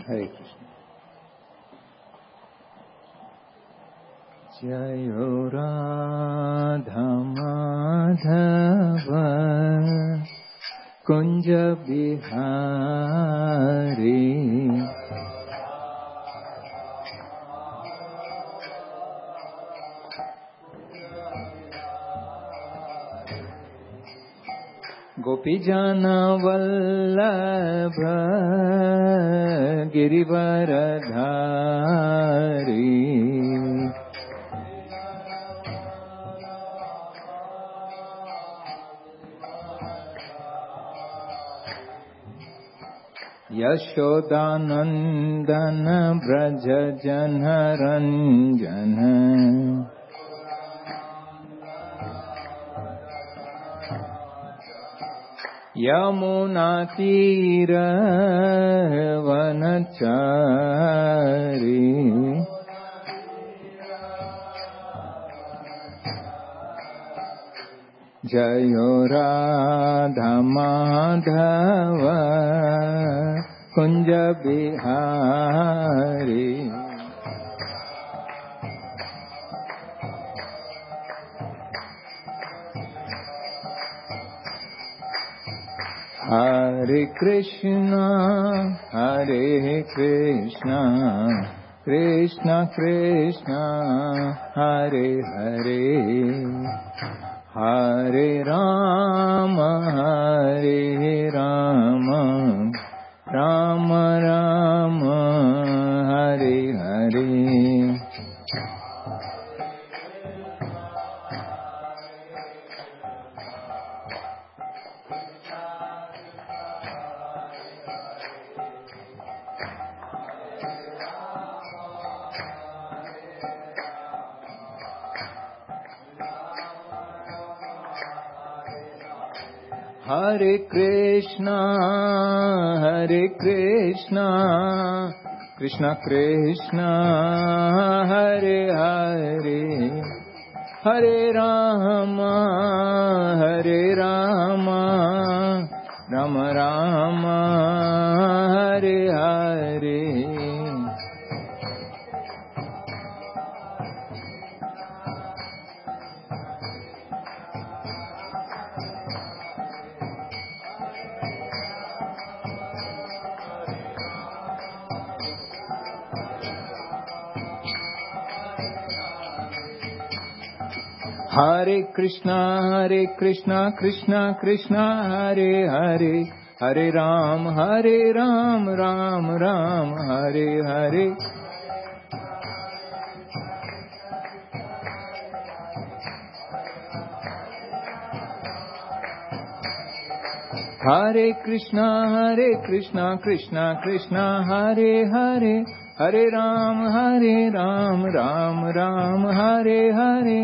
हरे कृष्ण। जयो राधा माधव कुंज बिहारी, गोपी जन वल्लभ गिरिवरधारी, यशोदानंदन ब्रज जन रंजन, यमुना तीर वनचारी, जयो राधा माधव कुंज बिहारी। हरे कृष्णा कृष्णा कृष्णा हरे हरे, हरे राम राम राम हरे हरे। हरे कृष्णा कृष्णा कृष्णा हरे हरे, हरे राम राम राम हरे हरे। हरे कृष्णा कृष्णा कृष्णा हरे हरे, हरे राम राम राम हरे हरे। हरे कृष्णा कृष्णा कृष्णा हरे हरे, हरे राम राम राम हरे हरे।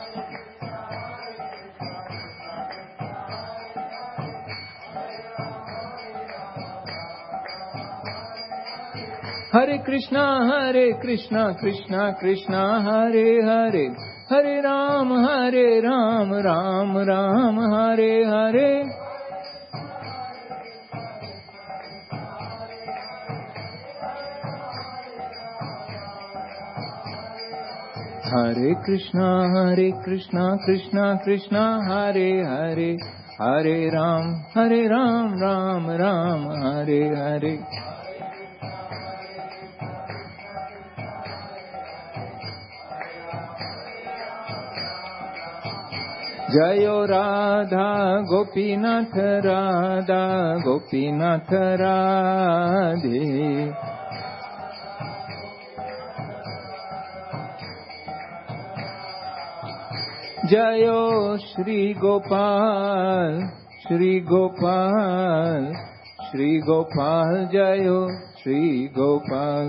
हरे कृष्णा कृष्णा कृष्णा हरे हरे, हरे राम राम राम हरे हरे। हरे कृष्णा कृष्णा कृष्णा हरे हरे, हरे राम राम राम हरे हरे। जयो राधा गोपीनाथ राधे, जयो श्री गोपाल जयो श्री गोपाल।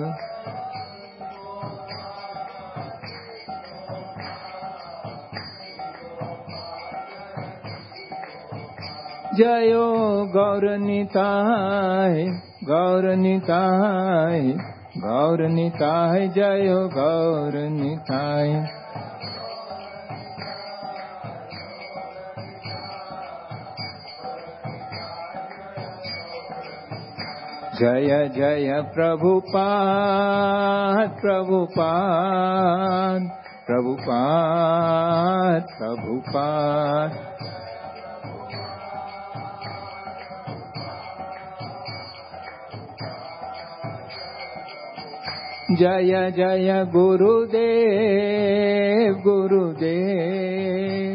जयो गौरनिताय जयो गौरनिताय। जय जय प्रभुपाद प्रभुपाद प्रभुपाद प्रभुपाद। जय जय गुरुदेव गुरुदेव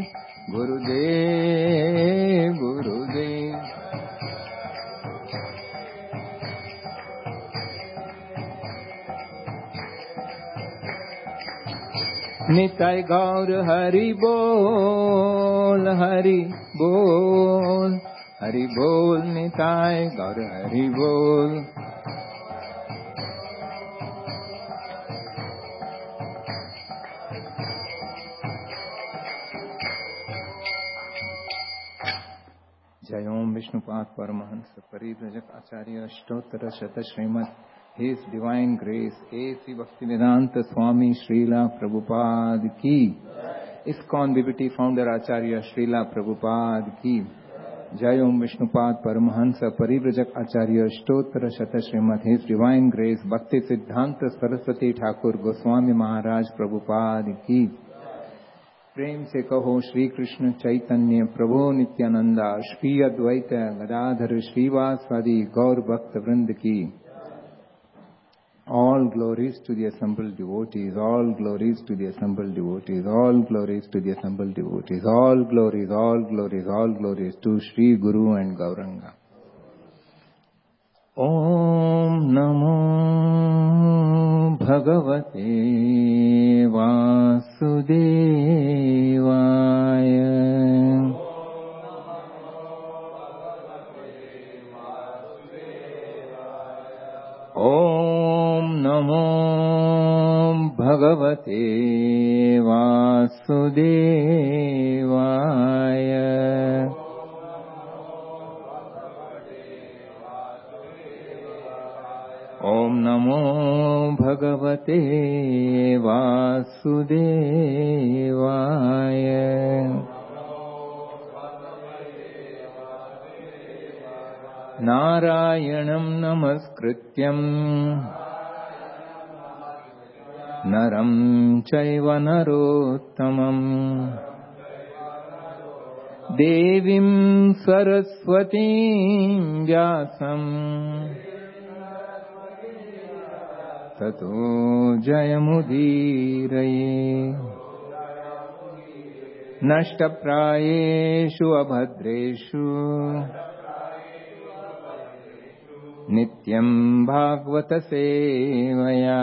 गुरुदेव गुरुदेव। निताय गौर हरि बोल हरि बोल हरि बोल। निताय गौर हरि बोल। जय ओम विष्णुपाद परमहंस परिव्रजक आचार्य अष्टोत्तर शत Shrimad His Divine Grace A.C. Bhaktivedanta Swami Srila Prabhupada की। ISKCON BBT Founder Acharya Srila Prabhupada की। जय ओम विष्णुपाद परमहंस परिव्रजक आचार्य अष्टोत्तर शत श्रीमद His Divine Grace भक्ति सिद्धांत सरस्वती ठाकुर गोस्वामी महाराज प्रभुपाद की। प्रेम से कहो श्री कृष्ण चैतन्य प्रभु नित्यानंदा श्री अद्वैत गदाधर श्रीवासादि गौर भक्त वृंद की। All glories to the assembled devotees, all glories to the assembled devotees, all glories to the assembled devotees, all glories, all glories, all glories to Shri Guru and Gauranga. Om Namo Bhagavate Vasudevaya। Om Namo Bhagavate Vasudevaya। Om Namo Bhagavate Vasudevaya। नारायणं नमस्कृत्यं नरं चैव नरोत्तमं देवीं सरस्वतीं व्यासं ततो जयमुदीरये। नष्टप्रायेषु अभद्रेषु नित्यं भागवत सेवया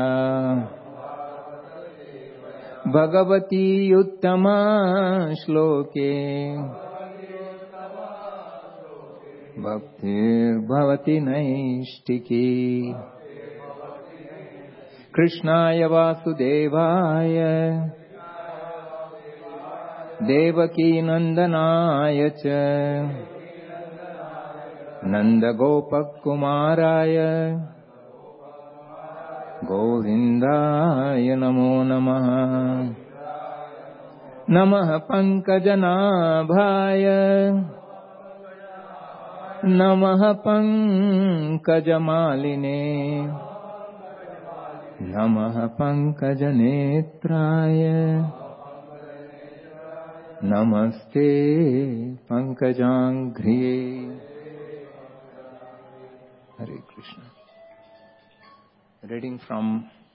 भगवती उत्तमा श्लोके भक्तिर्भवति नैष्टिकी। कृष्णाय वासुदेवाय देवकी नंदनाय च नन्दगोपकुमाराय गोविन्दाय नमो नमः। नमः पङ्कजनाभाय नमः पङ्कजमालिने नमः पङ्कजनेत्राय नमस्ते पङ्कजाङ्घ्रिये। Hare Krishna. Reading from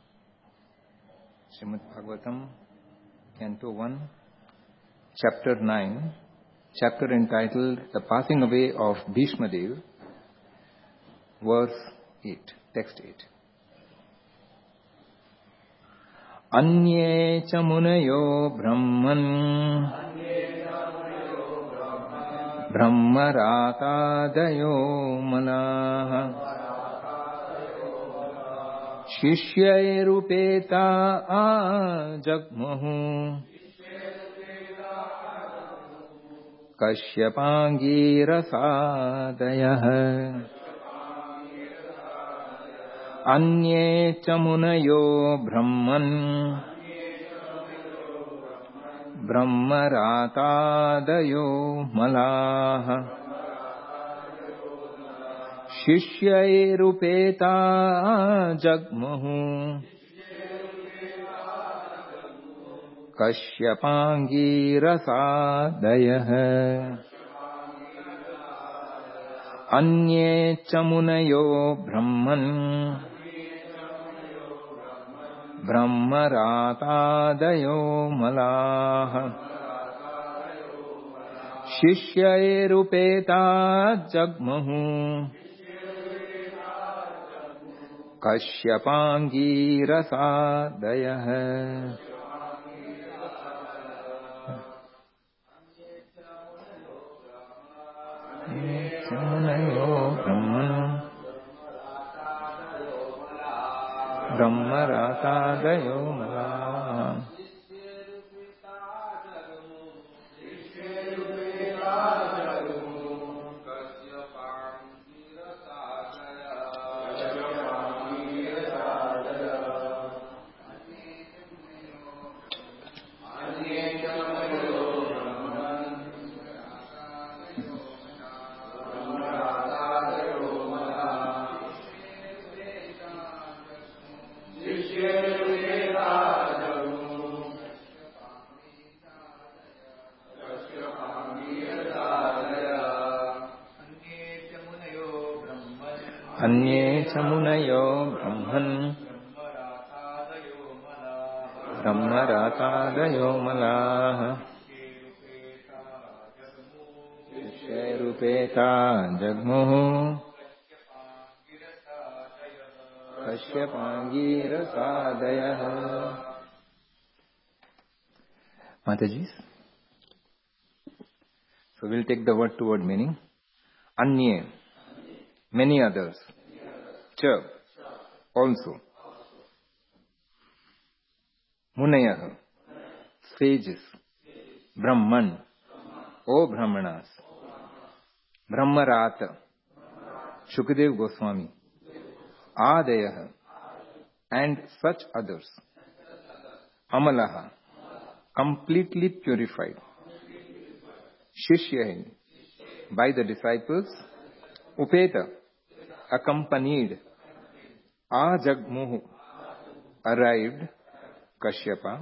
Srimad Bhagavatam, Canto 1, Chapter 9, chapter entitled The Passing Away of Bhishma Dev, verse 8, text 8. Anye cha munayo brahman ब्रह्मरातादयो मनाः शिष्यैरुपेता आजग्मुः कश्यपाङ्गीरसादयः। अन्ये च मुनयो ब्रह्मन् ब्रह्मरातादयो मलाः शिष्यैरुपेता जग्मुः कश्यपाङ्गीरसादयः अन्ये च मुनयो ब्रह्मन् ब्रह्मरातादयो मलाः शिष्यैरुपेता जग्मुः कश्यपाङ्गीरसादयः मुनयो ब्रह्मन् ब्रह्मरातादयो मलाः अन्ये च मुनयो ब्रह्मन् ब्रह्मरातादयो मलाः शिष्यैरुपेता जग्मुः कश्यपाङ्गीरसादयः. Mataji, so we'll take the word to word meaning. Anye, many others. Cha, also. Munayah, sages. Brahman, O Brahmanas. Brahmarata, Shukadev Goswami. Adayah, and such others. Amalaha, completely purified. Shishyahin, by the disciples. Upeta, accompanied. Ajagmuhu, arrived. Kashyapa.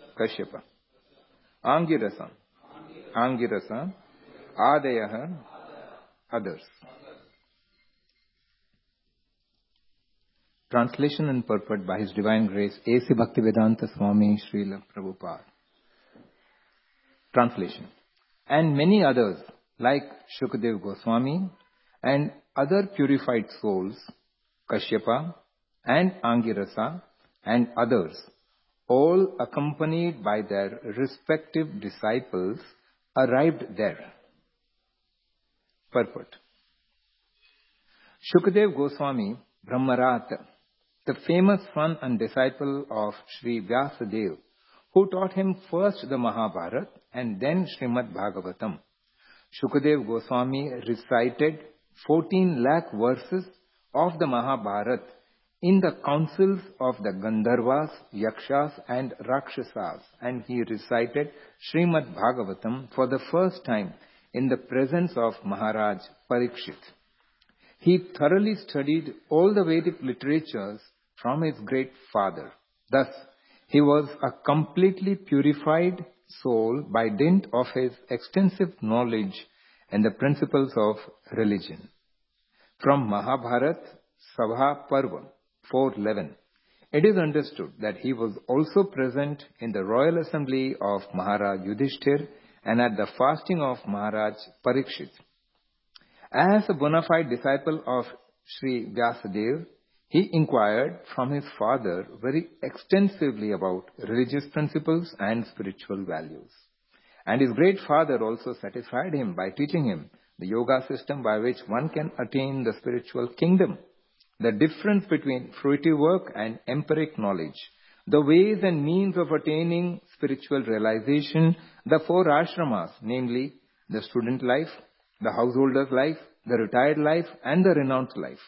Angirasa, Adayah, others. Translation and purport by His Divine Grace A.C. Bhaktivedanta Swami Srila Prabhupada. Translation. And many others like Shukadev Goswami and other purified souls, Kashyapa and Angirasa and others, all accompanied by their respective disciples, arrived there. Purport. Shukadev Goswami, Brahmarata, the famous son and disciple of Sri Vyasadeva, who taught him first the Mahabharata and then Srimad Bhagavatam. Shukadev Goswami recited 14 lakh verses of the Mahabharata in the councils of the Gandharvas, Yakshas and Rakshasas, and he recited Srimad Bhagavatam for the first time in the presence of Maharaj Parikshit. He thoroughly studied all the Vedic literatures from his great father. Thus, he was a completely purified soul by dint of his extensive knowledge and the principles of religion. From Mahabharata Sabha Parva 4:11, it is understood that he was also present in the royal assembly of Maharaj Yudhishthir and at the fasting of Maharaj Parikshit. As a bona fide disciple of Sri Vyasadeva, he inquired from his father very extensively about religious principles and spiritual values. And his great father also satisfied him by teaching him the yoga system by which one can attain the spiritual kingdom, the difference between fruitive work and empiric knowledge, the ways and means of attaining spiritual realization, the 4 ashramas, namely the student life, the householder's life, the retired life, and the renounced life.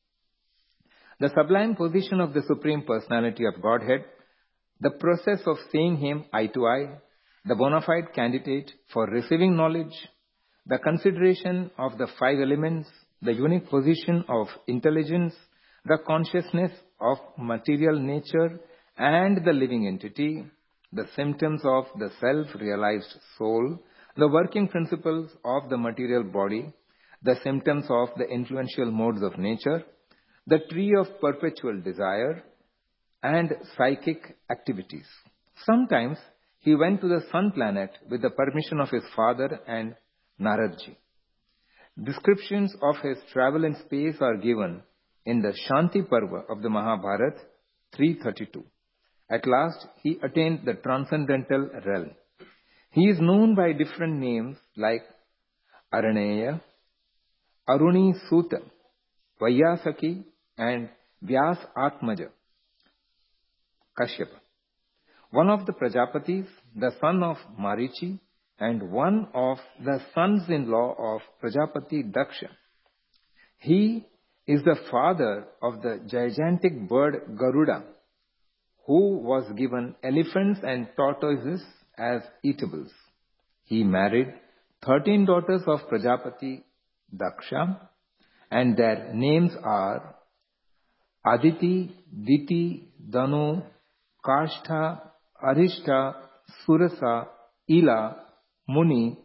The sublime position of the Supreme Personality of Godhead, the process of seeing Him eye to eye, the bona fide candidate for receiving knowledge, the consideration of the 5 elements, the unique position of intelligence, the consciousness of material nature and the living entity, the symptoms of the self-realized soul, the working principles of the material body, the symptoms of the influential modes of nature, the tree of perpetual desire, and psychic activities. Sometimes he went to the sun planet with the permission of his father and Naradji. Descriptions of his travel in space are given in the Shanti Parva of the Mahabharata 332. At last, he attained the transcendental realm. He is known by different names like Araneya, Aruni Suta, Vaiyasaki, and Vyas Atmaja, Kashyapa. One of the Prajapatis, the son of Marichi, and one of the sons-in-law of Prajapati Daksha. He is the father of the gigantic bird Garuda, who was given elephants and tortoises as eatables. He married 13 daughters of Prajapati Daksha, and their names are Aditi, Diti, Danu, Kashtha, Arishta, Surasa, Ila, Muni,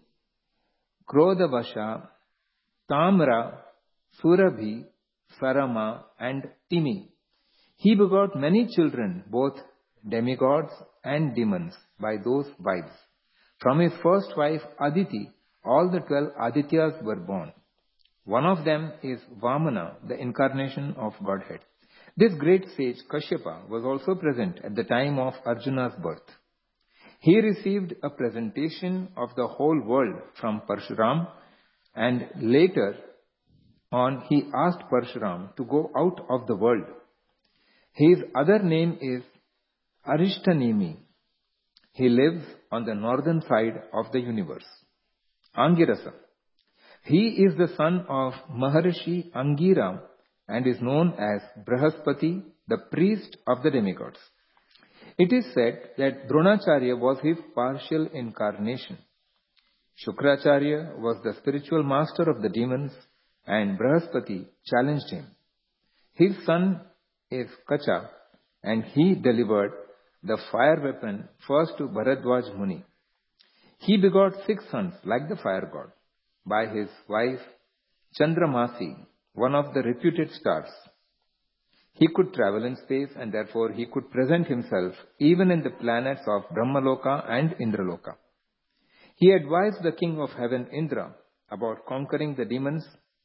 Krodavasha, Tamra, Surabhi, Sarama, and Timi. He begot many children, both demigods and demons, by those wives. From his first wife, Aditi, all the 12 Adityas were born. One of them is Vamana, the incarnation of Godhead. This great sage, Kashyapa, was also present at the time of Arjuna's birth. He received a presentation of the whole world from Parshuram, and later on he asked Parshuram to go out of the world. His other name is Arishtanemi. He lives on the northern side of the universe. Angirasa. He is the son of Maharishi Angira and is known as Brahaspati, the priest of the demigods. It is said that Dronacharya was his partial incarnation. Shukracharya was the spiritual master of the demons, and Brahaspati challenged him. His son is Kacha, and he delivered the fire weapon first to Bharadwaj Muni. He begot 6 sons like the fire god by his wife Chandramasi, one of the reputed stars. He could travel in space, and therefore he could present himself even in the planets of Brahmaloka and Indraloka. He advised the king of heaven Indra about conquering the demons.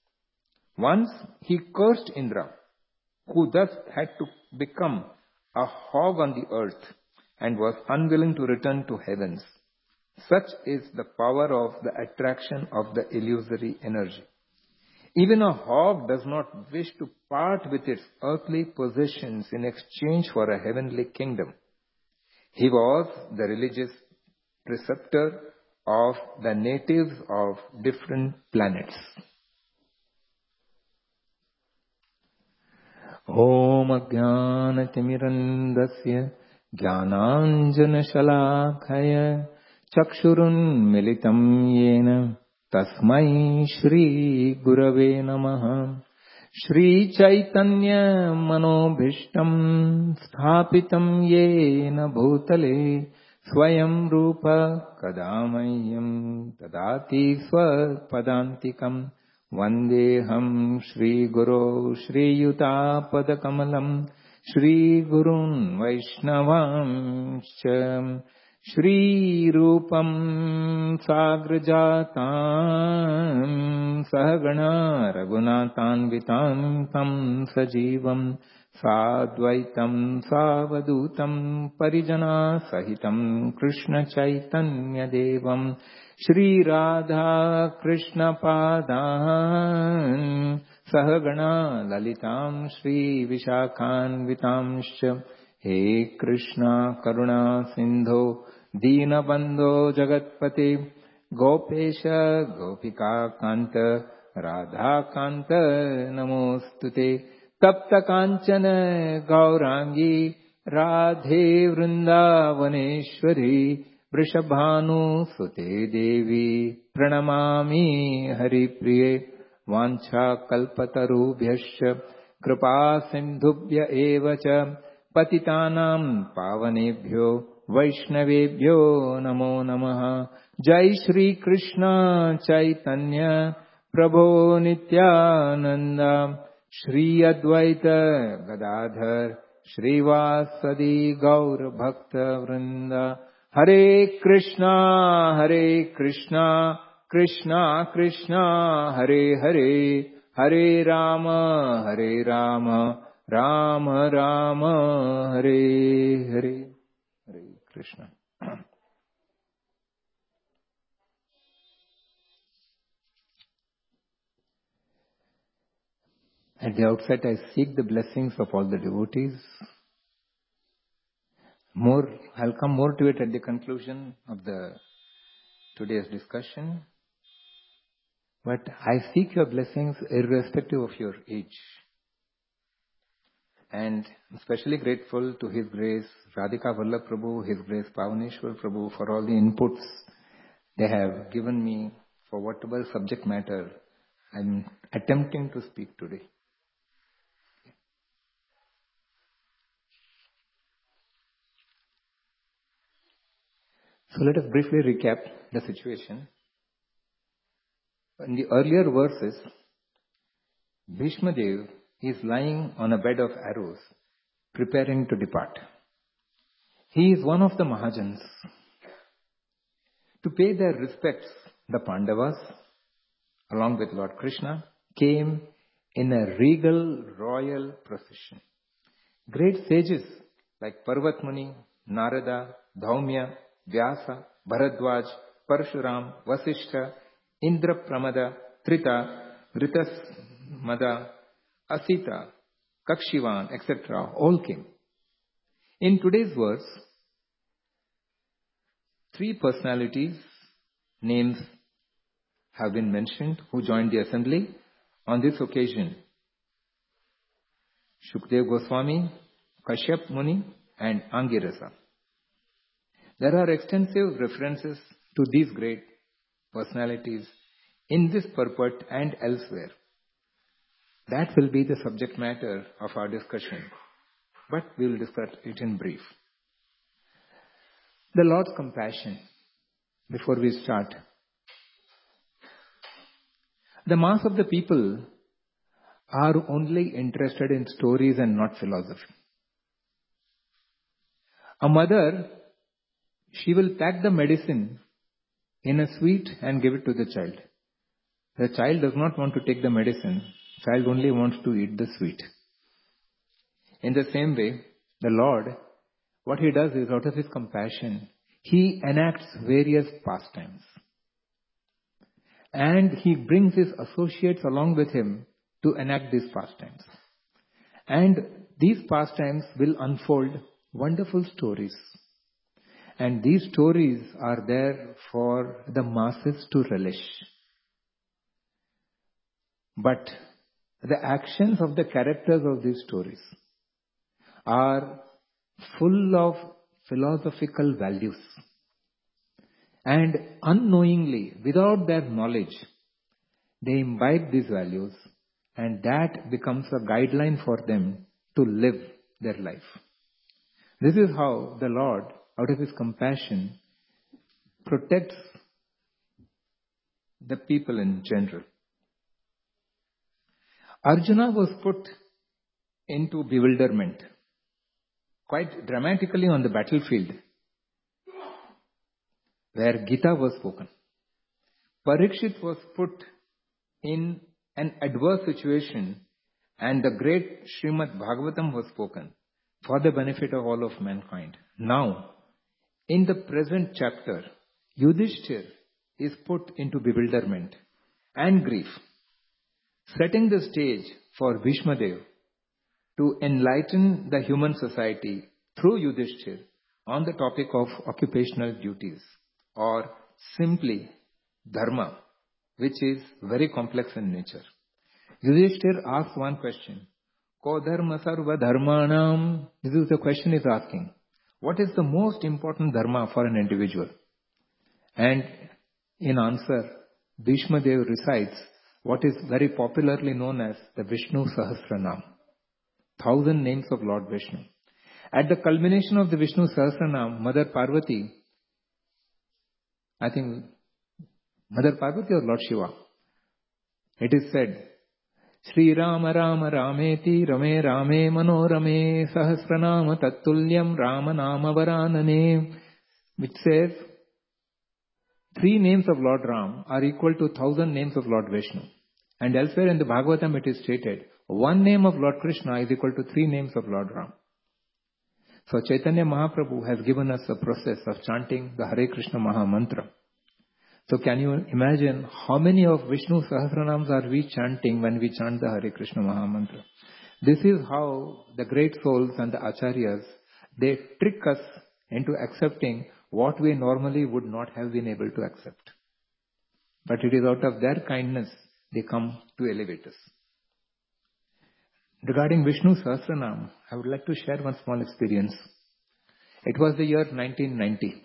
Once he cursed Indra, who thus had to become a hog on the earth and was unwilling to return to heavens. Such is the power of the attraction of the illusory energy. Even a hog does not wish to part with its earthly possessions in exchange for a heavenly kingdom. He was the religious preceptor of the natives of different planets. Om Ajnanatimmirandasya Jnananjanashalakaya Chakshurun Militam Yena Tasmai Shri Gurave Namaha. Shri Chaitanya Manobhishtam Sthapitam Yena Bhutale Swayam Rupa Kadamayam Tadati Swapadantikam Vandeham Shri Guru Shri Yuta Padakamalam Shri Gurun Vaishnavam Shri Rupam Sagrajatam Sahagana Raghunathan Tam Sajivam Sadvaitam Savadutam Parijana Sahitam Krishna Chaitanya Devam Shri Radha Krishna Padan Sahagana Lalitam Shri Vishakhanvitamscha. He Krishna Karuna Sindho Deenabandho Jagatpate Gopesha Gopika Kanta Radha Kanta Namostute Tapta Kanchana Gaurangi Radhe Vrindavaneshwari Vrishabhanu Sute Devi Pranamami Hari Priye Vancha kalpatarubhyascha kripa sindhubhya eva cha patitanam pavanebhyo vaishnavebhyo namo namaha. Jai Shri Krishna Chaitanya Prabhu Nityananda Shri Advaita Gadadhar Shrivasadi Gaur Bhakta Vrinda. Hare Krishna Krishna Krishna Hare Hare, Hare Rama Rama Rama Hare Hare. Hare Krishna. At the outset, I seek the blessings of all the devotees. I'll come more to it at the conclusion of today's discussion. But I seek your blessings irrespective of your age. And I'm especially grateful to His Grace Radhika Vallabh Prabhu, His Grace Pavaneshwar Prabhu for all the inputs they have given me for whatever subject matter I'm attempting to speak today. So let us briefly recap the situation. In the earlier verses, Bhishma Dev is lying on a bed of arrows, preparing to depart. He is one of the Mahajans. To pay their respects, the Pandavas, along with Lord Krishna, came in a regal royal procession. Great sages like Parvat Muni, Narada, Dhaumya, Vyasa, Bharadwaj, Parshuram, Vasishtha, Indra Pramada, Trita, Ritasmada, Asita, Kakshivan, etc. all came. In today's verse, 3 personalities, names have been mentioned who joined the assembly on this occasion. Shukdev Goswami, Kashyap Muni and Angirasa. There are extensive references to these great personalities in this purport and elsewhere. That will be the subject matter of our discussion, but we will discuss it in brief. The Lord's compassion. Before we start, the mass of the people are only interested in stories and not philosophy. A mother, she will pack the medicine in a sweet and give it to the child. The child does not want to take the medicine. Child only wants to eat the sweet. In the same way, the Lord, what He does is, out of His compassion, He enacts various pastimes. And He brings His associates along with Him to enact these pastimes. And these pastimes will unfold wonderful stories. And these stories are there for the masses to relish. But the actions of the characters of these stories are full of philosophical values. And unknowingly, without their knowledge, they imbibe these values, and that becomes a guideline for them to live their life. This is how the Lord, out of His compassion, protects the people in general. Arjuna was put into bewilderment quite dramatically on the battlefield where Gita was spoken. Parikshit was put in an adverse situation and the great Srimad Bhagavatam was spoken for the benefit of all of mankind. Now, in the present chapter, Yudhishthir is put into bewilderment and grief, setting the stage for Bhishma Dev to enlighten the human society through Yudhishthir on the topic of occupational duties, or simply dharma, which is very complex in nature. Yudhishthir asks one question, Ko dharma sarva dharmanam? This is the question he's asking. What is the most important dharma for an individual? And in answer, Bhishma Dev recites what is very popularly known as the Vishnu Sahasranam, 1,000 names of Lord Vishnu. At the culmination of the Vishnu Sahasranam, Mother Parvati, I think Mother Parvati or Lord Shiva, it is said, Shri Rama Rama Rameti Rame Rame Manorame Sahasranama Tattulyam Rama Nama Varanane, which says 3 names of Lord Ram are equal to 1,000 names of Lord Vishnu. And elsewhere in the Bhagavatam it is stated, 1 name of Lord Krishna is equal to 3 names of Lord Ram. So Chaitanya Mahaprabhu has given us a process of chanting the Hare Krishna Maha Mantra. So can you imagine how many of Vishnu Sahasranams are we chanting when we chant the Hare Krishna Maha Mantra? This is how the great souls and the acharyas, they trick us into accepting what we normally would not have been able to accept. But it is out of their kindness they come to elevate us. Regarding Vishnu Sahasranam, I would like to share one small experience. It was the year 1990.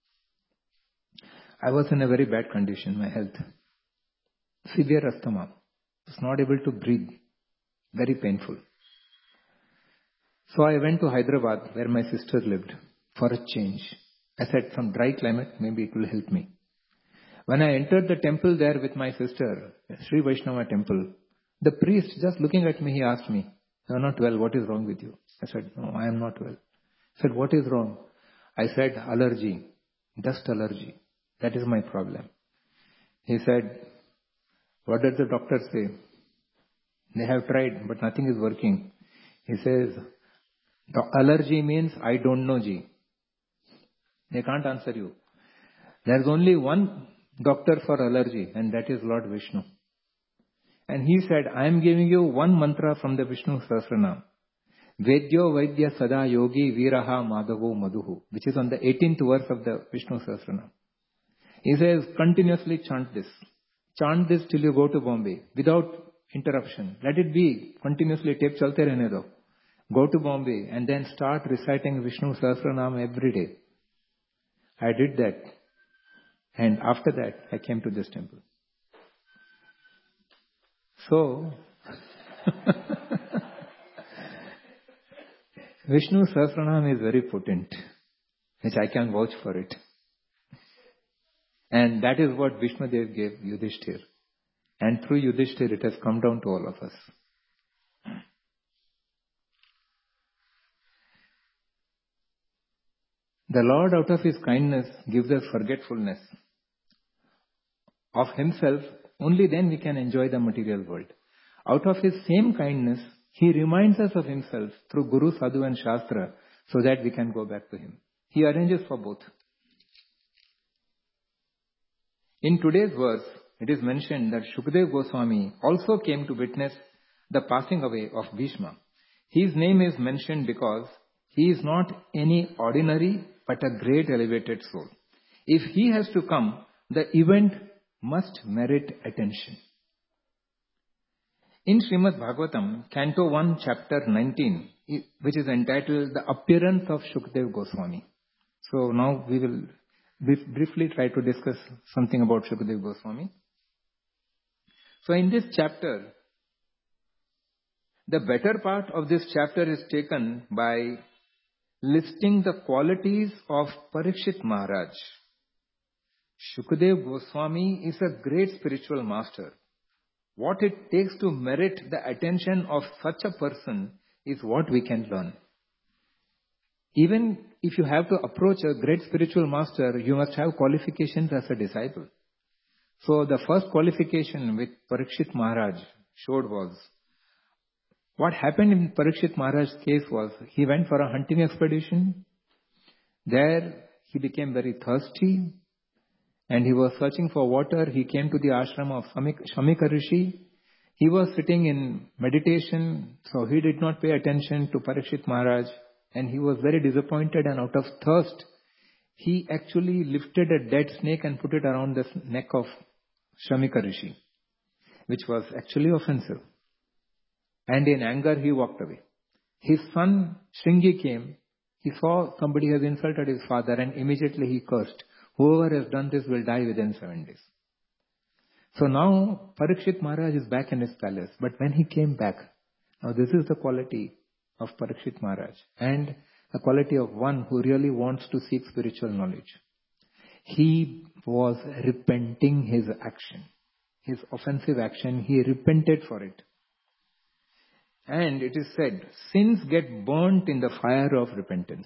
I was in a very bad condition, my health. Severe asthma. I was not able to breathe. Very painful. So I went to Hyderabad where my sister lived for a change. I said, some dry climate, maybe it will help me. When I entered the temple there with my sister, Sri Vaishnava temple, the priest just looking at me, he asked me, you are not well, what is wrong with you? I said, no, I am not well. He said, what is wrong? I said, allergy, dust allergy. That is my problem. He said, what did the doctor say? They have tried, but nothing is working. He says, the allergy means I don't know, Ji. They can't answer you. There's only one doctor for allergy, and that is Lord Vishnu. And he said, I am giving you one mantra from the Vishnu Sahasranam. Vedyo Vaidya Sada Yogi Viraha Madhavo Madhuhu, which is on the 18th verse of the Vishnu Sahasranam. He says, continuously chant this. Chant this till you go to Bombay without interruption. Let it be continuously, tape chalte rehne do. Go to Bombay and then start reciting Vishnu Sahasranam every day. I did that. And after that, I came to this temple. So, Vishnu Sahasranam is very potent, which I can vouch for it. And that is what Vishnudev gave Yudhishthir. And through Yudhishthir, it has come down to all of us. The Lord, out of His kindness, gives us forgetfulness of Himself. Only then we can enjoy the material world. Out of His same kindness, He reminds us of Himself through Guru, Sadhu and Shastra so that we can go back to Him. He arranges for both. In today's verse, it is mentioned that Shukdev Goswami also came to witness the passing away of Bhishma. His name is mentioned because he is not any ordinary but a great elevated soul. If he has to come, the event must merit attention. In Srimad Bhagavatam, Canto 1, Chapter 19, which is entitled The Appearance of Shukdev Goswami. So now we will briefly try to discuss something about Shukdev Goswami. So in this chapter, the better part of this chapter is taken by listing the qualities of Parikshit Maharaj. Shukdev Goswami is a great spiritual master. What it takes to merit the attention of such a person is what we can learn. Even if you have to approach a great spiritual master, you must have qualifications as a disciple. So the first qualification which Parikshit Maharaj showed was, what happened in Parikshit Maharaj's case was, he went for a hunting expedition. There he became very thirsty and he was searching for water. He came to the ashram of Shamika Rishi. He was sitting in meditation, so he did not pay attention to Parikshit Maharaj and he was very disappointed, and out of thirst, he actually lifted a dead snake and put it around the neck of Shamika Rishi, which was actually offensive. And in anger, he walked away. His son, Shringi, came. He saw somebody has insulted his father and immediately he cursed. Whoever has done this will die within 7 days. So now Parikshit Maharaj is back in his palace. But when he came back, now this is the quality of Parikshit Maharaj and the quality of one who really wants to seek spiritual knowledge. He was repenting his action, his offensive action. He repented for it. And it is said, sins get burnt in the fire of repentance.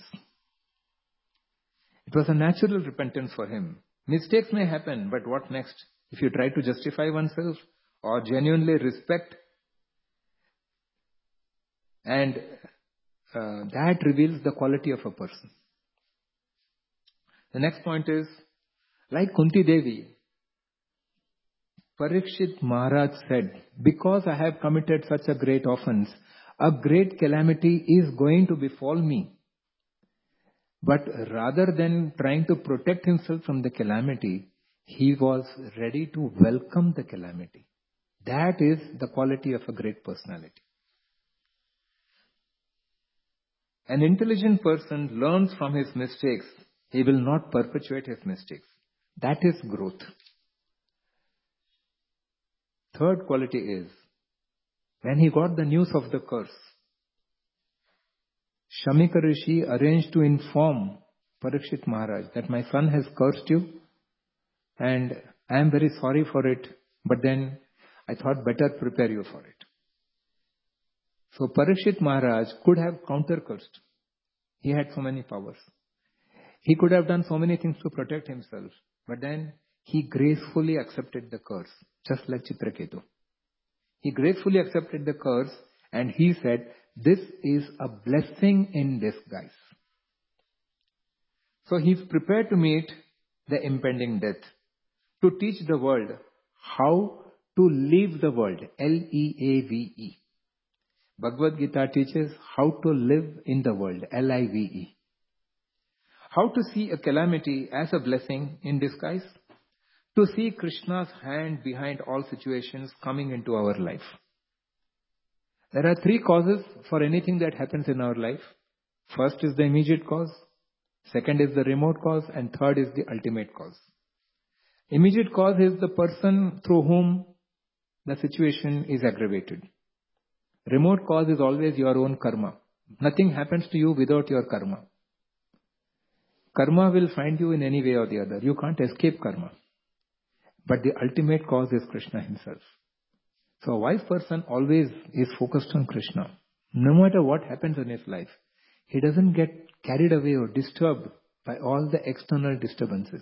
It was a natural repentance for him. Mistakes may happen, but what next? If you try to justify oneself or genuinely respect, and that reveals the quality of a person. The next point is, like Kunti Devi, Parikshit Maharaj said, because I have committed such a great offense, a great calamity is going to befall me. But rather than trying to protect himself from the calamity, he was ready to welcome the calamity. That is the quality of a great personality. An intelligent person learns from his mistakes. He will not perpetuate his mistakes. That is growth. Third quality is, when he got the news of the curse, Shamika Rishi arranged to inform Parikshit Maharaj that my son has cursed you and I am very sorry for it, but then I thought better prepare you for it. So Parikshit Maharaj could have counter-cursed. He had so many powers. He could have done so many things to protect himself, but then he gracefully accepted the curse, just like Chitraketu. He gracefully accepted the curse and he said, this is a blessing in disguise. So he's prepared to meet the impending death, to teach the world how to live the world, L-E-A-V-E. Bhagavad Gita teaches how to live in the world, L-I-V-E. How to see a calamity as a blessing in disguise, to see Krishna's hand behind all situations coming into our life. There are three causes for anything that happens in our life. First is the immediate cause, second is the remote cause, and third is the ultimate cause. Immediate cause is the person through whom the situation is aggravated. Remote cause is always your own karma. Nothing happens to you without your karma. Karma will find you in any way or the other. You can't escape karma. But the ultimate cause is Krishna himself. So a wise person always is focused on Krishna. No matter what happens in his life, he doesn't get carried away or disturbed by all the external disturbances.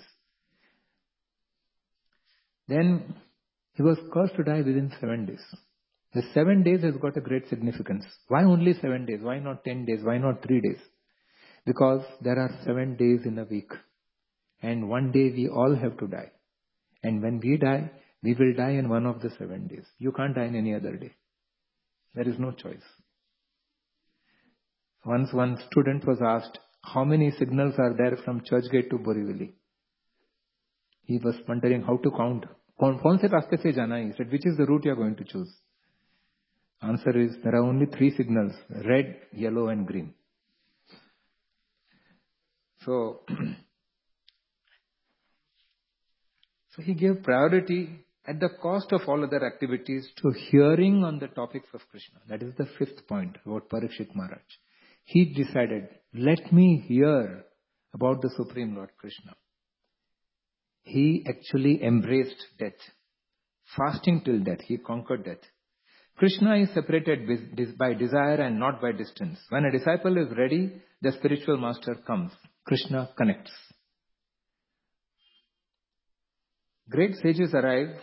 Then he was cursed to die within 7 days. The 7 days has got a great significance. Why only 7 days? Why not 10 days? Why not 3 days? Because there are 7 days in a week. And one day we all have to die. And when we die, we will die in one of the 7 days. You can't die in any other day. There is no choice. Once one student was asked, how many signals are there from Churchgate to Borivali? He was wondering how to count. Kaun se raaste se jana hai? He said, which is the route you are going to choose? Answer is, there are only 3 signals, red, yellow and green. So he gave priority at the cost of all other activities to hearing on the topics of Krishna. That is the 5th point about Parikshit Maharaj. He decided, let me hear about the Supreme Lord Krishna. He actually embraced death. Fasting till death, he conquered death. Krishna is separated by desire and not by distance. When a disciple is ready, the spiritual master comes. Krishna connects. Great sages arrive.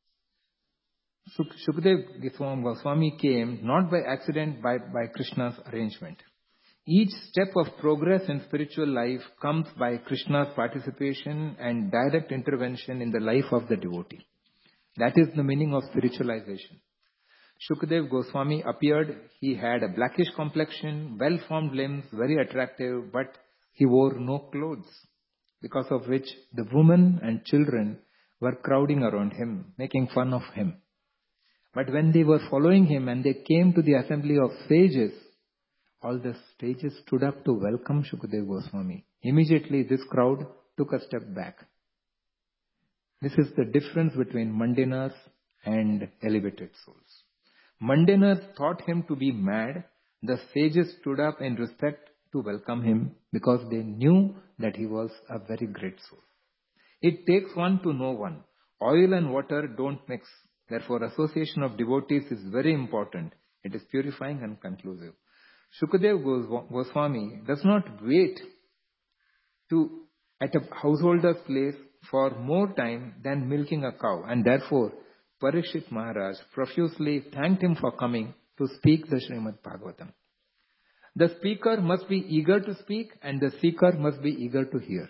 Shukdev Goswami came not by accident, by Krishna's arrangement. Each step of progress in spiritual life comes by Krishna's participation and direct intervention in the life of the devotee. That is the meaning of spiritualization. Shukdev Goswami appeared. He had a blackish complexion, well-formed limbs, very attractive, but he wore no clothes, because of which the women and children were crowding around him, making fun of him. But when they were following him and they came to the assembly of sages, all the sages stood up to welcome Shukdev Goswami. Immediately this crowd took a step back. This is the difference between mundaners and elevated souls. Mundaners thought him to be mad. The sages stood up in respect to welcome him because they knew that he was a very great soul. It takes one to know one. Oil and water don't mix. Therefore, association of devotees is very important. It is purifying and conclusive. Shukadev Goswami does not wait at a householder's place for more time than milking a cow, and therefore Parikshit Maharaj profusely thanked him for coming to speak the Srimad Bhagavatam. The speaker must be eager to speak and the seeker must be eager to hear.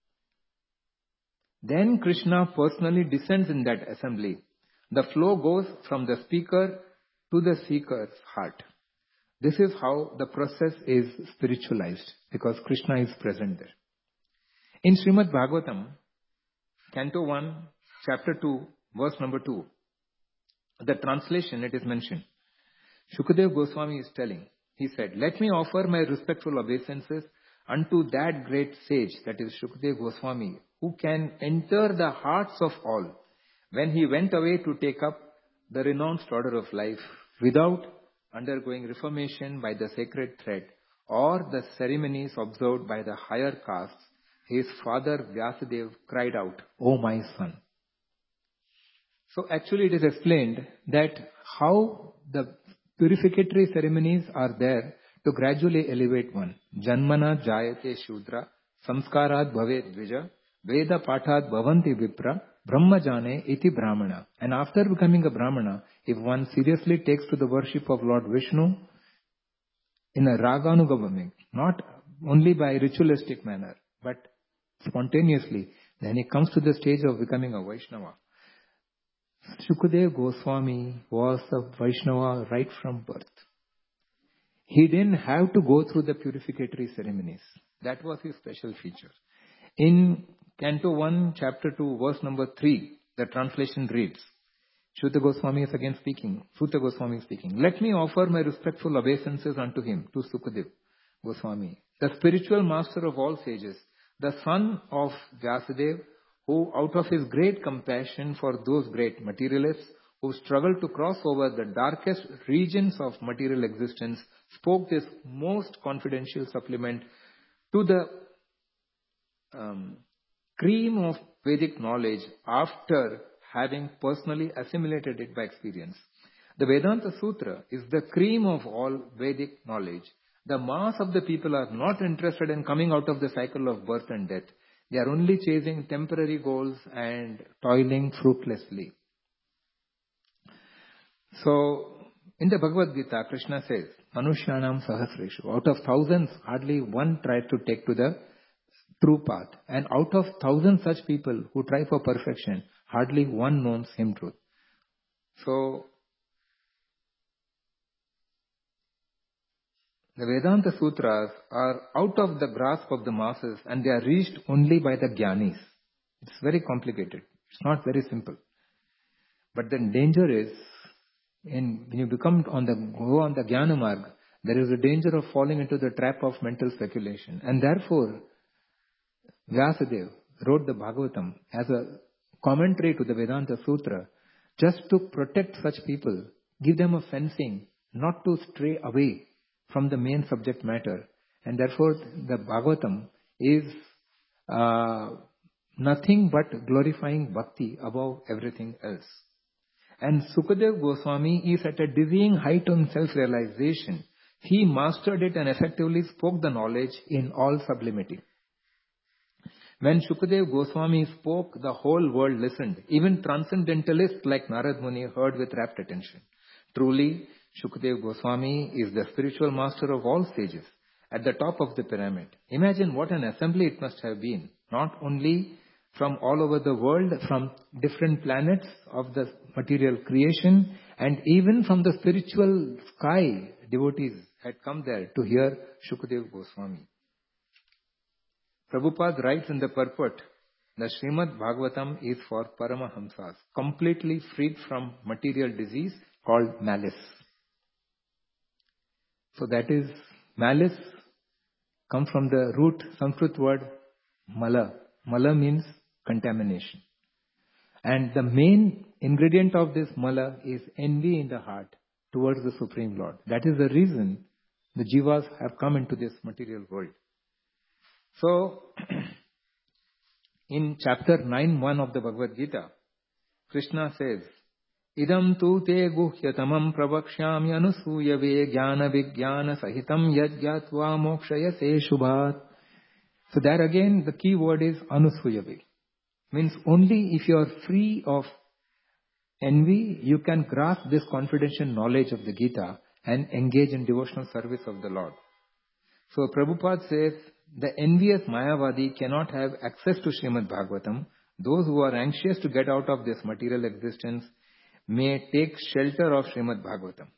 Then Krishna personally descends in that assembly. The flow goes from the speaker to the seeker's heart. This is how the process is spiritualized, because Krishna is present there. In Srimad Bhagavatam, Canto 1, Chapter 2, verse number 2, the translation, it is mentioned. Shukadev Goswami is telling, he said, "Let me offer my respectful obeisances unto that great sage," that is Shukadev Goswami, "who can enter the hearts of all, when he went away to take up the renounced order of life without undergoing reformation by the sacred thread or the ceremonies observed by the higher castes, his father Vyasadeva cried out, 'O my son.'" So actually it is explained that how the purificatory ceremonies are there to gradually elevate one. Janmana jayate shudra, samskarat bhavet dvija, veda pathat bhavanti vipra, brahma jane iti brahmana. And after becoming a brahmana, if one seriously takes to the worship of Lord Vishnu in a raganugavamik, not only by ritualistic manner, but spontaneously, then he comes to the stage of becoming a Vaishnava. Shukadev Goswami was a Vaishnava right from birth. He didn't have to go through the purificatory ceremonies. That was his special feature. In Canto 1, Chapter 2, verse number 3, the translation reads, Shuta Goswami is again speaking. Suta Goswami is speaking. "Let me offer my respectful obeisances unto him," to Sukadev Goswami, "the spiritual master of all sages, the son of Vyasadeva, who out of his great compassion for those great materialists who struggle to cross over the darkest regions of material existence, spoke this most confidential supplement to the cream of Vedic knowledge after having personally assimilated it by experience. The Vedanta Sutra is the cream of all Vedic knowledge. The mass of the people are not interested in coming out of the cycle of birth and death. They are only chasing temporary goals and toiling fruitlessly." So, in the Bhagavad Gita, Krishna says, "Manushyanam sahasreshu." Out of thousands, hardly one tries to take to the true path. And out of thousands such people who try for perfection, hardly one knows him truth. So, the Vedanta Sutras are out of the grasp of the masses and they are reached only by the Jnanis. It's very complicated. It's not very simple. But the danger is, when you go on the Jnana Marg, there is a danger of falling into the trap of mental speculation. And therefore, Vyasadeva wrote the Bhagavatam as a commentary to the Vedanta Sutra, just to protect such people, give them a fencing, not to stray away from the main subject matter. And therefore, the Bhagavatam is nothing but glorifying bhakti above everything else. And Sukadev Goswami is at a dizzying height on self-realization. He mastered it and effectively spoke the knowledge in all sublimity. When Shukadev Goswami spoke, the whole world listened. Even transcendentalists like Narad Muni heard with rapt attention. Truly, Shukadev Goswami is the spiritual master of all sages, at the top of the pyramid. Imagine what an assembly it must have been, not only from all over the world, from different planets of the material creation, and even from the spiritual sky, devotees had come there to hear Shukadev Goswami. Prabhupada writes in the purport, the Srimad Bhagavatam is for Paramahamsas, completely freed from material disease called malice. So that is, malice comes from the root Sanskrit word mala. Mala means contamination. And the main ingredient of this mala is envy in the heart towards the Supreme Lord. That is the reason the jivas have come into this material world. So, in chapter 9.1 of the Bhagavad Gita, Krishna says, Idam tu te guhyatamam pravakshyami anusuyave jnana vijnana sahitam yajyatva mokshayase shubhat. So there again the key word is anusuyave. Means only if you are free of envy, you can grasp this confidential knowledge of the Gita and engage in devotional service of the Lord. So Prabhupada says, the envious Mayavadi cannot have access to Srimad Bhagavatam. Those who are anxious to get out of this material existence may take shelter of Srimad Bhagavatam.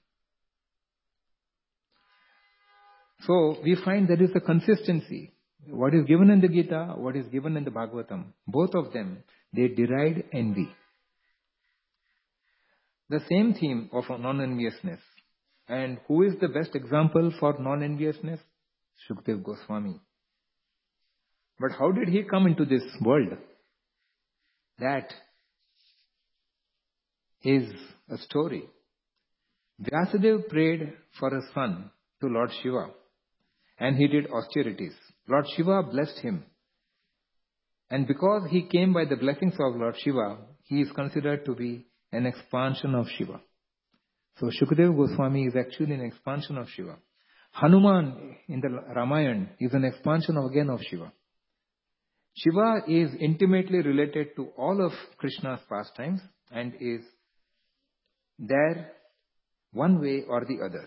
So we find there is a consistency. What is given in the Gita, what is given in the Bhagavatam, both of them, they deride envy. The same theme of non-enviousness. And who is the best example for non-enviousness? Shukdev Goswami. But how did he come into this world? That is a story. Vyasadeva prayed for a son to Lord Shiva, and he did austerities. Lord Shiva blessed him. And because he came by the blessings of Lord Shiva, he is considered to be an expansion of Shiva. So Shukadeva Goswami is actually an expansion of Shiva. Hanuman in the Ramayana is an expansion again of Shiva. Shiva is intimately related to all of Krishna's pastimes and is there one way or the other.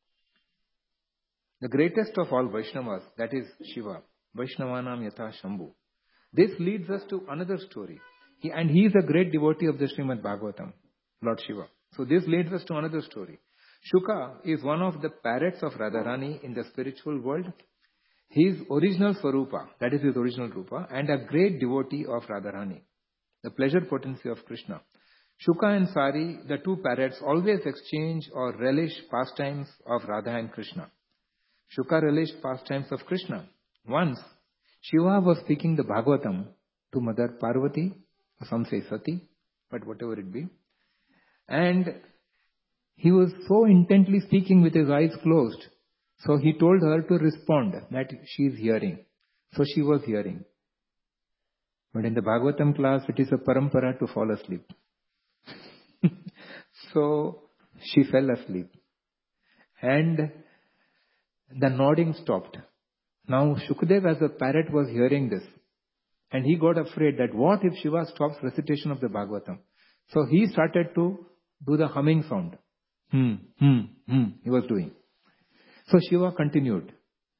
The greatest of all Vaishnavas, that is Shiva, Vaishnavanam Yatha Shambhu. This leads us to another story. He is a great devotee of the Srimad Bhagavatam, Lord Shiva. So this leads us to another story. Shuka is one of the parrots of Radharani in the spiritual world. He is original Swarupa, that is his original Rupa, and a great devotee of Radharani, the pleasure potency of Krishna. Shuka and Sari, the two parrots, always exchange or relish pastimes of Radha and Krishna. Shuka relished pastimes of Krishna. Once, Shiva was speaking the Bhagavatam to Mother Parvati, or some say Sati, but whatever it be. And he was so intently speaking with his eyes closed, so he told her to respond that she is hearing. So she was hearing. But in the Bhagavatam class, it is a parampara to fall asleep. So she fell asleep. And the nodding stopped. Now Shukdev as a parrot was hearing this. And he got afraid that what if Shiva stops recitation of the Bhagavatam? So he started to do the humming sound. He was doing. So Shiva continued.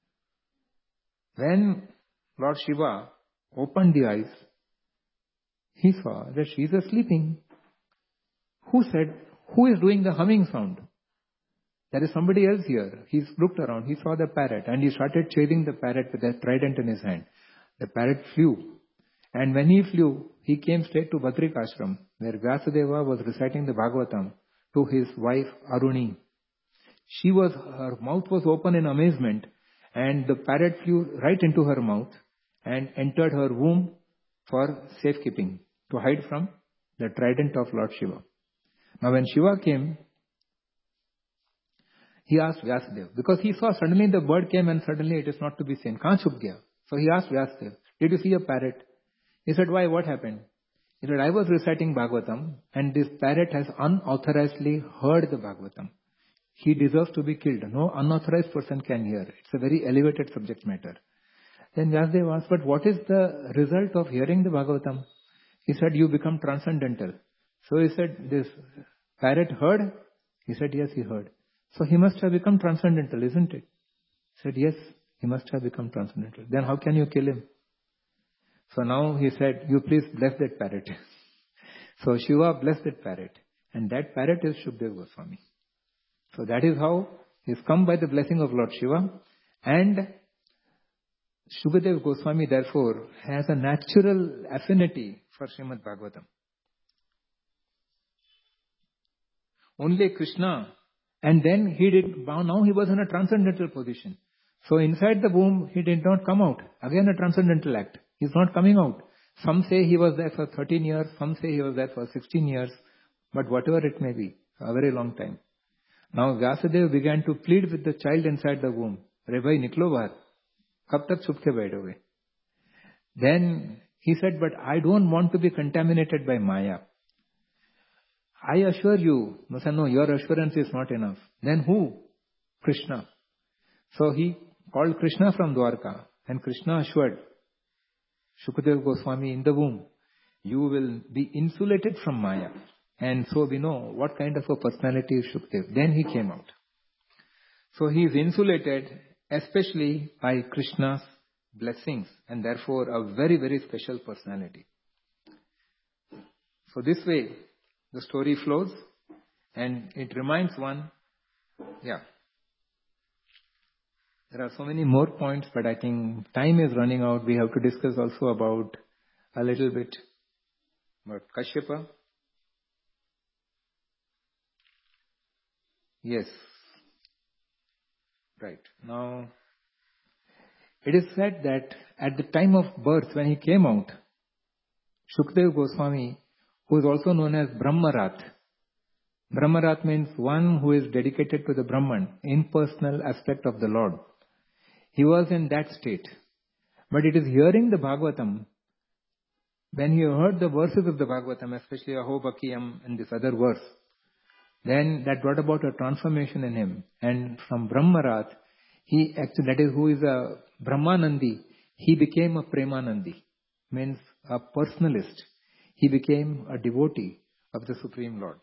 When Lord Shiva opened the eyes, he saw that she is sleeping. Who is doing the humming sound? There is somebody else here. He looked around, he saw the parrot and he started chasing the parrot with a trident in his hand. The parrot flew. And when he flew, he came straight to Badrik Ashram, where Vyasadeva was reciting the Bhagavatam to his wife Aruni. Her mouth was open in amazement, and the parrot flew right into her mouth and entered her womb for safekeeping, to hide from the trident of Lord Shiva. Now when Shiva came, he asked Vyasadeva, because he saw suddenly the bird came and suddenly it is not to be seen. Kahan chup gaya? So he asked Vyasadeva, did you see a parrot? He said, why, what happened? He said, I was reciting Bhagavatam and this parrot has unauthorizedly heard the Bhagavatam. He deserves to be killed. No unauthorized person can hear. It's a very elevated subject matter. Then Vyasadeva asked, but what is the result of hearing the Bhagavatam? He said, you become transcendental. So he said, this parrot heard? He said, yes, he heard. So he must have become transcendental, isn't it? He said, yes, he must have become transcendental. Then how can you kill him? So now he said, you please bless that parrot. So Shiva blessed that parrot. And that parrot is Shukdev Goswami. So that is how he has come by the blessing of Lord Shiva. And Shukdev Goswami therefore has a natural affinity for Srimad Bhagavatam. Only Krishna. And then now he was in a transcendental position. So inside the womb, he did not come out. Again a transcendental act. He is not coming out. Some say he was there for 13 years, some say he was there for 16 years, but whatever it may be, a very long time. Now Vyasadeva began to plead with the child inside the womb. Re bhai niklo bahar. Kab tak chup ke baithoge? Then he said, but I don't want to be contaminated by Maya. I assure you. No, sir, no, your assurance is not enough. Then who? Krishna. So he called Krishna from Dwarka, and Krishna assured Shukadeva Goswami in the womb, you will be insulated from Maya. And so we know what kind of a personality is Shukadeva. Then he came out. So he is insulated especially by Krishna's blessings, and therefore a very, very special personality. So this way the story flows, and it reminds one, there are so many more points, but I think time is running out. We have to discuss also about a little bit about Kashyapa. Yes. Right. Now, it is said that at the time of birth, when he came out, Shukadeva Goswami, who is also known as Brahmarat. Brahmarat means one who is dedicated to the Brahman, impersonal aspect of the Lord. He was in that state. But it is hearing the Bhagavatam, when he heard the verses of the Bhagavatam, especially Aho Bakiyam and this other verse, then that brought about a transformation in him. And from Brahmarat, he actually, that is who is a Brahmanandi, he became a Premanandi, means a personalist. He became a devotee of the Supreme Lord.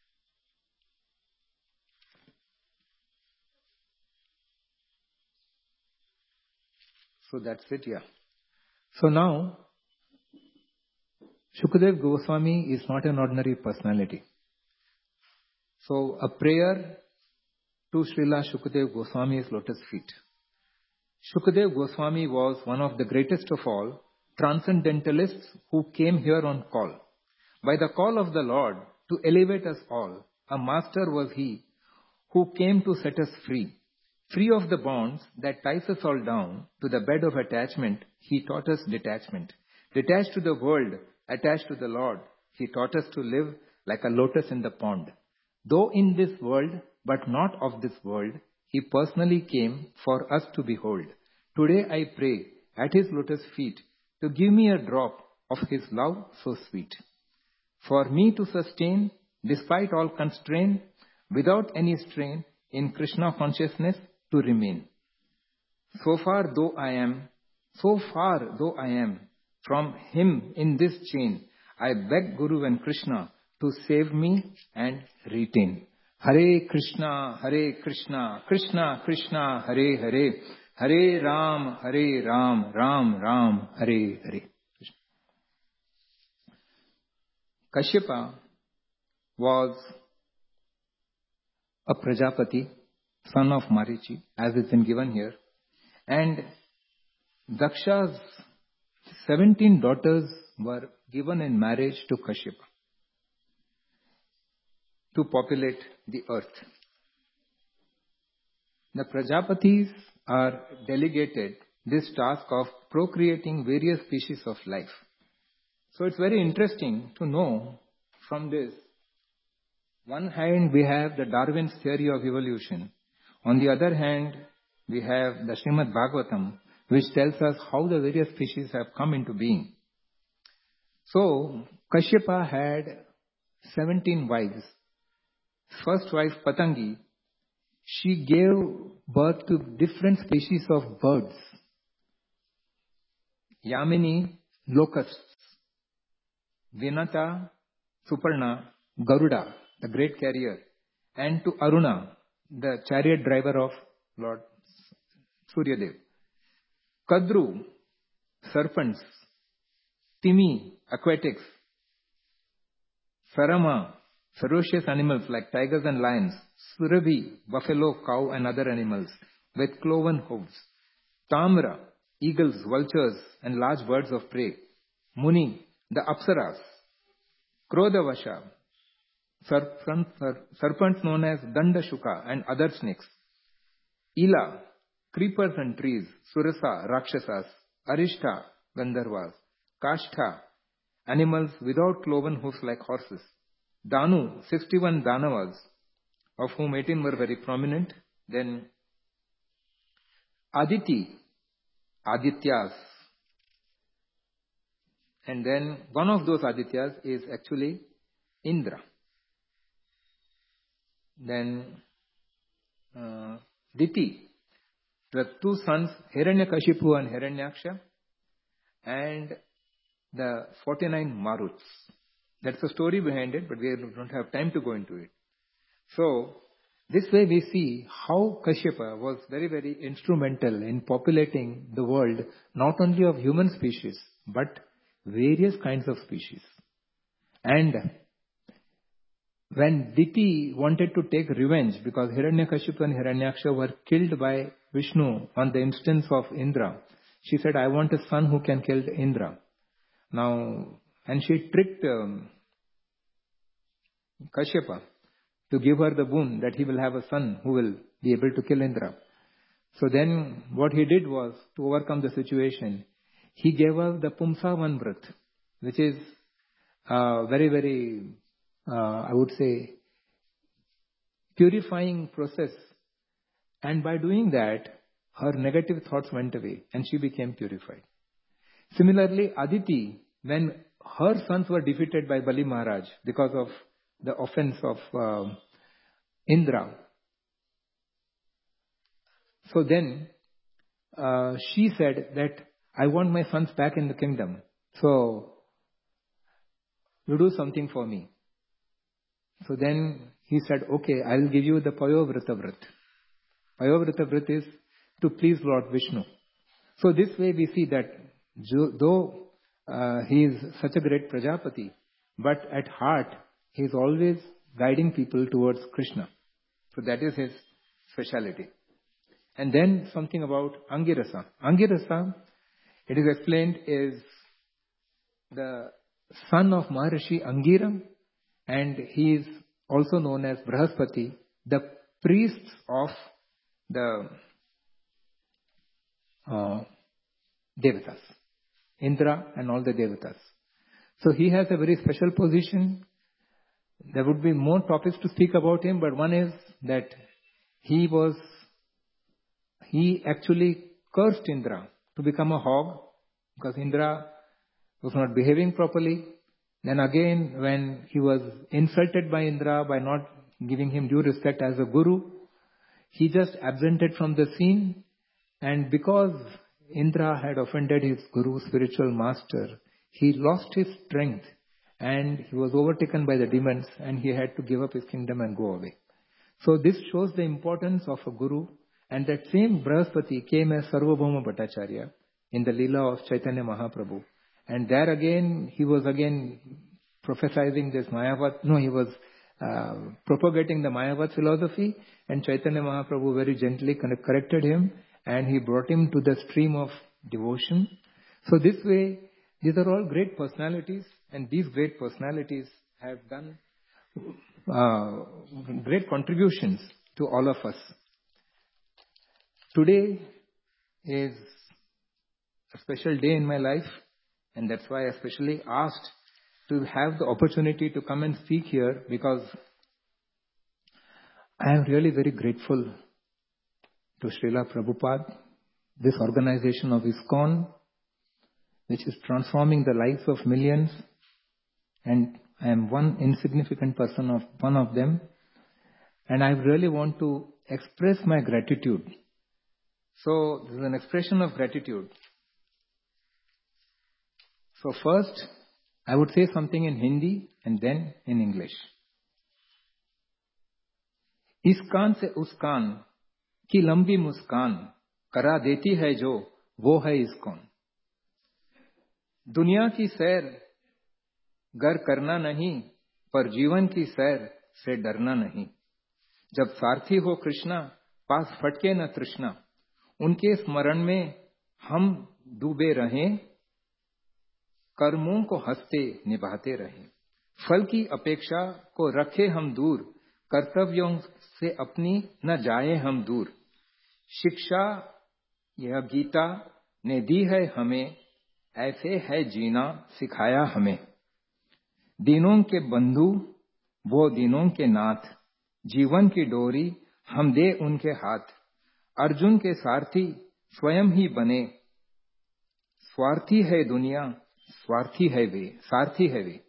So that's it, yeah. So now, Shukadeva Goswami is not an ordinary personality. So a prayer to Srila Shukadeva Goswami's lotus feet. Shukadeva Goswami was one of the greatest of all transcendentalists who came here on call. By the call of the Lord to elevate us all, a master was he who came to set us free. Free of the bonds that ties us all down to the bed of attachment, he taught us detachment. Detached to the world, attached to the Lord, he taught us to live like a lotus in the pond. Though in this world, but not of this world, he personally came for us to behold. Today I pray at his lotus feet to give me a drop of his love so sweet. For me to sustain, despite all constraint, without any strain, in Krishna consciousness to remain. So far though I am from him in this chain, I beg Guru and Krishna to save me and retain. Hare Krishna, Krishna Krishna, Hare Hare, Hare Ram, Ram Ram, Hare Hare. Kashyapa was a Prajapati, son of Marichi, as it's been given here. And Daksha's 17 daughters were given in marriage to Kashyapa to populate the earth. The Prajapatis are delegated this task of procreating various species of life. So it's very interesting to know from this. One hand we have the Darwin's theory of evolution. On the other hand, we have the Srimad Bhagavatam, which tells us how the various species have come into being. So, Kashyapa had 17 wives. First wife, Patangi, she gave birth to different species of birds. Yamini, locusts. Vinata, Suparna, Garuda, the great carrier. And to Aruna, the chariot driver of Lord Suryadev. Kadru, serpents. Timi, aquatics. Sarama, ferocious animals like tigers and lions. Surabhi, buffalo, cow and other animals with cloven hooves. Tamra, eagles, vultures and large birds of prey. Muni, the apsaras. Krodavasha, serpents known as Dandashuka and other snakes. Ila, creepers and trees. Surasa, Rakshasas. Arishta, Gandharvas. Kashtha, animals without cloven hoofs like horses. Danu, 61 Danavas, of whom 18 were very prominent. Then Aditi, Adityas. And then one of those Adityas is actually Indra. Then Diti, the two sons, Hiranyakashipu and Hiranyaksha, and the 49 Maruts. That's the story behind it, but we don't have time to go into it. So, this way we see how Kashyapa was very, very instrumental in populating the world, not only of human species, but various kinds of species. And when Diti wanted to take revenge, because Hiranyakashipu and Hiranyaksha were killed by Vishnu on the instance of Indra, she said, I want a son who can kill Indra. Now, and she tricked Kashyapa to give her the boon that he will have a son who will be able to kill Indra. So then what he did was, to overcome the situation, he gave her the Pumsavan Vrat, which is very, very, I would say, purifying process. And by doing that, her negative thoughts went away and she became purified. Similarly, Aditi, when her sons were defeated by Bali Maharaj because of the offense of Indra, so then she said that I want my sons back in the kingdom. So you do something for me. So then he said, okay, I'll give you the Payovrata Vrat. Payovrata Vrat is to please Lord Vishnu. So this way we see that though he is such a great Prajapati, but at heart he is always guiding people towards Krishna. So that is his speciality. And then something about Angirasa. Angirasa, it is explained, is the son of Maharishi Angira, and he is also known as Brahaspati, the priests of the Devatas, Indra and all the Devatas. So he has a very special position. There would be more topics to speak about him, but one is that he actually cursed Indra to become a hog because Indra was not behaving properly. Then again, when he was insulted by Indra by not giving him due respect as a guru, he just absented from the scene. And because Indra had offended his guru, spiritual master, he lost his strength and he was overtaken by the demons and he had to give up his kingdom and go away. So this shows the importance of a guru. And that same Brahaspati came as Sarvabhauma Bhattacharya in the Leela of Chaitanya Mahaprabhu. And there again, he was again prophesizing this Mayavad. No, he was propagating the Mayavad philosophy, and Chaitanya Mahaprabhu very gently corrected him and he brought him to the stream of devotion. So this way, these are all great personalities, and these great personalities have done great contributions to all of us. Today is a special day in my life, and that's why I especially asked to have the opportunity to come and speak here, because I am really very grateful to Srila Prabhupada, this organization of ISKCON, which is transforming the lives of millions, and I am one insignificant person of one of them, and I really want to express my gratitude. So this is an expression of gratitude. So first, I would say something in Hindi and then in English. इस कान से उस कान की लंबी मुस्कान करा देती है जो, वो है ISKCON. दुनिया की सैर गर करना नहीं, पर जीवन की सैर से डरना नहीं. जब सारथी हो कृष्णा, पास फटके न तृष्णा, उनके स्मरण में हम डूबे रहें, कर्मों को हंसते निभाते रहें. फल की अपेक्षा को रखे हम दूर, कर्तव्यों से अपनी न जाए हम दूर. शिक्षा यह गीता ने दी है हमें, ऐसे है जीना सिखाया हमें। दीनों के बंधु वो दीनों के नाथ, जीवन की डोरी हम दे उनके हाथ। अर्जुन के सारथी स्वयं ही बने, स्वार्थी है दुनिया स्वार्थी है वे, सारथी है वे।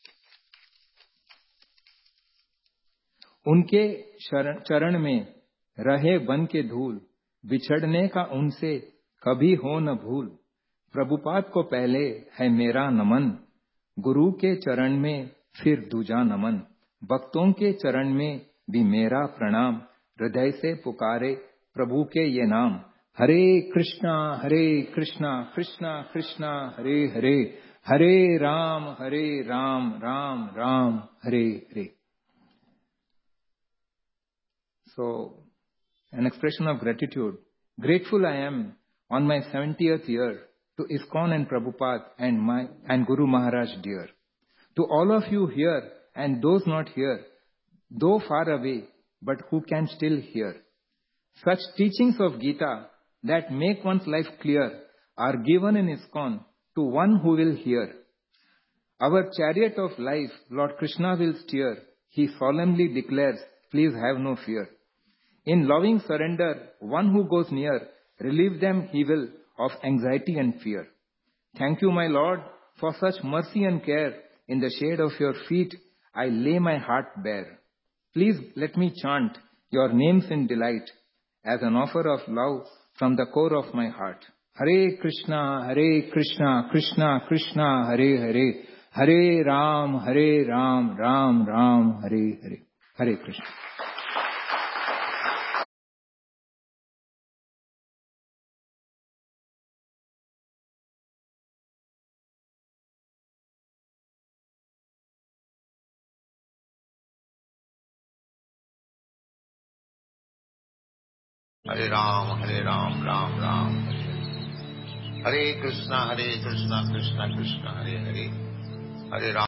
उनके चरण में रहे बन के धूल, बिछड़ने का उनसे कभी हो न भूल। प्रभुपाद को पहले है मेरा नमन, गुरु के चरण में फिर दूजा नमन। भक्तों के चरण में भी मेरा प्रणाम, हृदय से पुकारे प्रभु के ये नाम। हरे कृष्णा कृष्णा कृष्णा हरे हरे, हरे Ram Ram Ram Hare Hare. So, an expression of gratitude. Grateful I am on my 70th year to ISKCON and Prabhupada and Guru Maharaj dear. To all of you here and those not here, though far away, but who can still hear. Such teachings of Gita that make one's life clear are given in ISKCON to one who will hear. Our chariot of life Lord Krishna will steer. He solemnly declares, please have no fear. In loving surrender, one who goes near, relieve them he will of anxiety and fear. Thank you, my Lord, for such mercy and care. In the shade of your feet, I lay my heart bare. Please let me chant your names in delight as an offer of love from the core of my heart. Hare Krishna, Krishna Krishna, Hare Hare, Hare Ram, Ram Ram, Hare Hare. Hare Krishna. Hare Ram, Ram Ram, Hare Hare. Hare Krishna, Krishna Krishna, Hare Hare, Hare Ram.